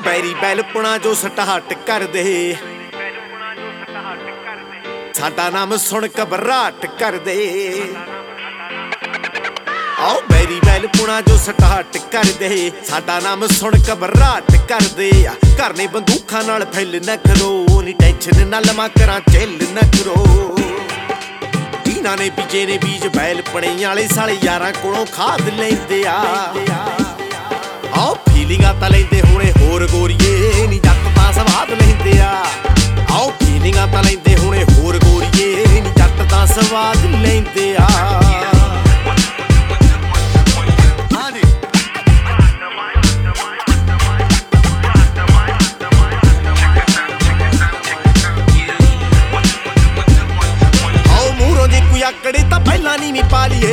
ਪੈਰੀ ਬੈਲਪਣਾ ਜੋ ਸਟਾਰਟ ਕਰਦੇ ਸਾਡਾ ਨਾਮ ਸੁਣ ਘਬਰਾਹਟ ਕਰਦੇ ਆਓ ਬੈਰੀ ਬੈਲਪਣਾ ਜੋ ਸਟਾਰਟ ਕਰਦੇ ਸਾਡਾ ਨਾਮ ਸੁਣ ਘਬਰਾਹਟ ਕਰਦੇ ਆ ਘਰ ਨੇ ਬੰਦੂਕਾਂ ਨਾਲ ਫੈਲ ਨਾ ਕਰੋ ਨੀ ਟੈਨਸ਼ਨ ਨਾ ਲਵਾਂ ਕਰਾਂ ਚੱਲ ਨਾ ਕਰੋ ਇਹਨਾਂ ਨੇ ਬੀਜੇ ਨੇ ਬੀਜ ਬੈਲਪਣੇ ਵਾਲੇ ਸਾਲੇ ਯਾਰਾਂ ਕੋਲੋਂ ਖਾਦ ਲੈਂਦੇ ਆ ਆਓ ਫੀਲਿੰਗਾਂ ਤਾਂ ਲੈਂਦੇ ਹੁਣੇ ਹੋਰ ਗੋਰੀਏ ਨੀ ਜੱਟ ਤਾਂ ਸਵਾਦ ਲੈਂਦੇ ਆ ਆਓ ਫੀਲਿੰਗਾਂ ਤਾਂ ਲੈਂਦੇ ਹੁਣੇ ਹੋਰ ਗੋਰੀਏ ਨੀ ਜੱਟ ਤਾਂ ਸਵਾਦ ਲੈਂਦੇ ਆ ਆਓ ਮੂਹਰੋਂ ਜੇ ਕੋਈ ਆਕੜੇ ਤਾਂ ਪਹਿਲਾਂ ਨੀ ਪਾ ਲਈਏ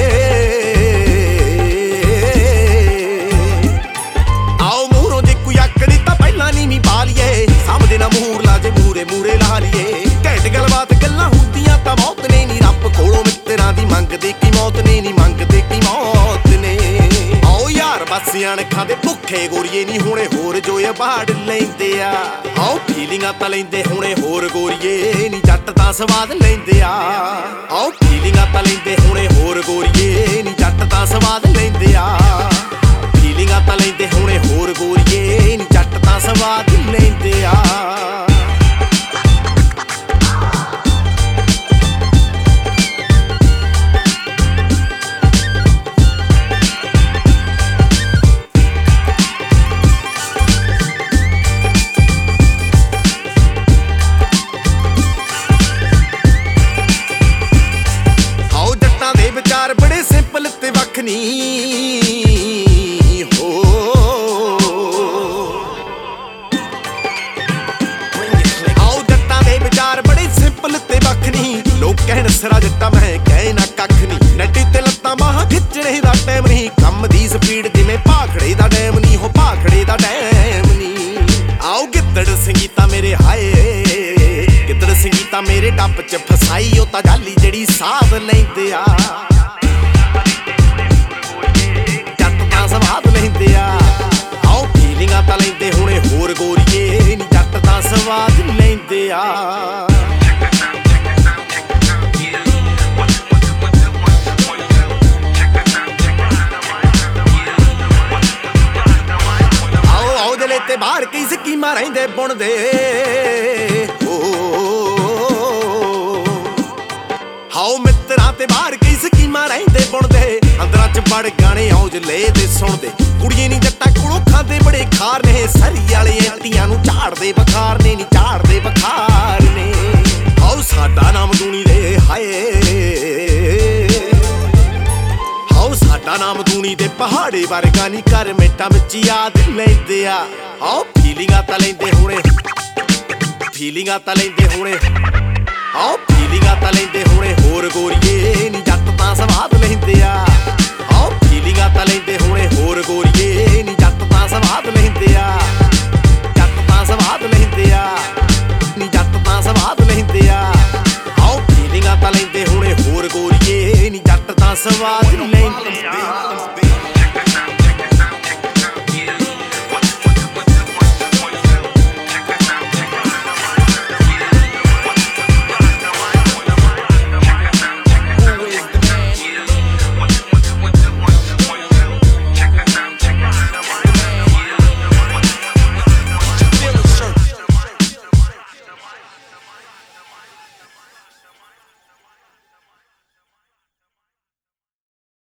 ਸਾਹਮਣੇ ਨਾ ਮੂਹਰ ਲਾ ਜੇ ਮੂਰੇ ਲਾ ਲਈਏ ਘੈਂਟ ਗੱਲਬਾਤ ਗੱਲਾਂ ਹੁੰਦੀਆਂ ਤਾਂ ਮੌਤ ਨੇ ਨੀ ਰੱਬ ਕੋਲੋਂ ਮਿੱਤਰਾਂ ਦੀ ਮੰਗਦੇ ਕੀ ਮੌਤ ਨੇ ਨੀ ਮੰਗਦੇ ਕੀ ਮੌਤ ਨੇ ਆਓ ਯਾਰ ਬਸ ਅਣਖਾਂ ਦੇ ਭੁੱਖੇ ਗੋਰੀਏ ਨੀ ਹੁਣੇ ਹੋਰ ਜੋਏ ਬਾੜ ਲੈਂਦੇ ਆ ਆਓ ਫੀਲਿੰਗਾਂ ਤਾਂ ਲੈਂਦੇ ਹੁਣੇ ਹੋਰ ਗੋਰੀਏ ਨੀ ਜੱਟ ਤਾਂ ਸਵਾਦ ਲੈਂਦੇ ਆ ਆਓ ਫੀਲਿੰਗਾਂ ਤਾਂ ਲੈਂਦੇ ਹੁਣੇ ਹੋਰ ਗੋਰੀਏ ਨੀ ਜੱਟ ਤਾਂ ਸਵਾਦ ਲੈਂਦੇ ਆ ਫੀਲਿੰਗਾਂ ਤਾਂ ਲੈਂਦੇ ਹੁਣੇ ਹੋਰ ਗੋਰੀਏ ਨੀ ਜੱਟ ਤਾਂ ਸਵਾਦ ਲੈਂਦੇ ਆ ਆਓ ਜੱਟਾਂ ਦੇ ਵਿਚਾਰ ਬੜੇ ਸਿੰਪਲ ਤੇ ਵੱਖ ਨਹੀਂ ਕਹਿਣ ਸਰਾ ਜੱਟਾ ਮੈਂ ਕਹਿ ਨਾ ਕੱਖ ਨੀ ਨੱਡੀ ਤੇ ਲੱਤਾਂ ਬਾਹਾਂ ਖਿੱਚਣੇ ਦਾ ਟਾਈਮ ਨਹੀਂ ਕੰਮ ਦੀ ਸਪੀਡ ਜਿਵੇਂ ਭਾਖੜੇ ਦਾ ਡੈਮ ਨਹੀਂ ਹੋ ਭਾਖੜੇ ਦਾ ਡੈਮ ਨਹੀਂ ਆਓ ਗਿੱਦੜ ਸੰਗੀਤਾ ਮੇਰੇ ਹਾਏ ਗਿੱਦੜ ਸੰਗੀਤਾ ਮੇਰੇ ਡੱਬ ਚ ਫਸਾਈ ਉਹ ਤਾਂ ਜਾਲੀ ਜਿਹੜੀ ਸਾਧ ਲੈਂਦੇ ਆ ਜੱਟ ਤਾਂ ਸਵਾਦ ਲੈਂਦੇ ਆ ਆਓ ਫੀਲਿੰਗਾਂ ਤਾਂ ਲੈਂਦੇ ਹੁਣੇ ਹੋਰ ਗੋਰੀਏ ਨੀ ਜੱਟ ਤਾਂ ਸਵਾਦ ਲੈਂਦੇ ਆ ਤੇ ਬਾਹਰ ਕਈ ਸਕੀਮਾਂ ਰਹਿੰਦੇ ਬੁਣਦੇ ਹਾਓ ਮਿੱਤਰਾਂ ਤੇ ਬਾਹਰ ਕਈ ਸਕੀਮਾਂ ਰਹਿੰਦੇ ਬੁਣਦੇ ਅੰਦਰਾਂ ਚ ਬੜ ਗਾਣੇ ਔਜਲੇ ਦੇ ਸੁਣਦੇ ਕੁੜੀਏ ਨੀ ਜੱਟਾਂ ਕੋਲੋਂ ਖਾਂਦੇ ਬੜੇ ਖਾਰ ਨੇ ਸਰੀ ਵਾਲੇ ਐਂਟੀਆਂ ਨੂੰ ਝਾੜਦੇ ਬਖਾਰ ਨੇ ਨੀ ਝਾੜਦੇ ਬਖਾਰ ਨੇ ਹਾਓ ਸਾਡਾ ਨਾਮ ਦੂਣੀ ਦੇ ਹਾਏ ਸਾਡਾ ਨਾਮ ਦੂਣੀ ਦੇ ਪਹਾੜੇ ਵਰਗਾ ਨੀ ਕਰ ਮਿੰਟਾਂ ਵਿੱਚ ਯਾਦ ਲੈਂਦੇ ਆ ਆਓ ਫੀਲਿੰਗਾਂ ਤਾਂ ਲੈਂਦੇ ਹੁਣੇ ਫੀਲਿੰਗਾਂ ਤਾਂ ਲੈਂਦੇ ਹੁਣੇ ਆਓ ਫੀਲਿੰਗਾਂ ਤਾਂ ਲੈਂਦੇ ਹੁਣੇ ਹੋਰ ਗੋਰੀਏ ਨੀ ਜੱਟ ਤਾਂ ਸਵਾਦ ਲੈਂਦੇ ਆ ਆਓ ਫੀਲਿੰਗਾਂ ਤਾਂ ਲੈਂਦੇ ਹੁਣੇ ਹੋਰ ਗੋਰੀਏ ਨੀ ਜੱਟ ਤਾਂ ਸਵਾਦ ਲੈਂਦੇ ਆ ਜੱਟ ਤਾਂ ਸਵਾਦ ਲੈਂਦੇ ਆ ਨੀ ਜੱਟ ਤਾਂ ਸਵਾਦ ਲੈਂਦੇ ਆ ਆਓ ਫੀਲਿੰਗਾਂ ਤਾਂ ਲੈਂਦੇ ਹੁਣੇ ਹੋਰ ਗੋਰੀਏ ਨੀ ਜੱਟ ਤਾਂ ਸਵਾਦ ਲੈਂਦੇ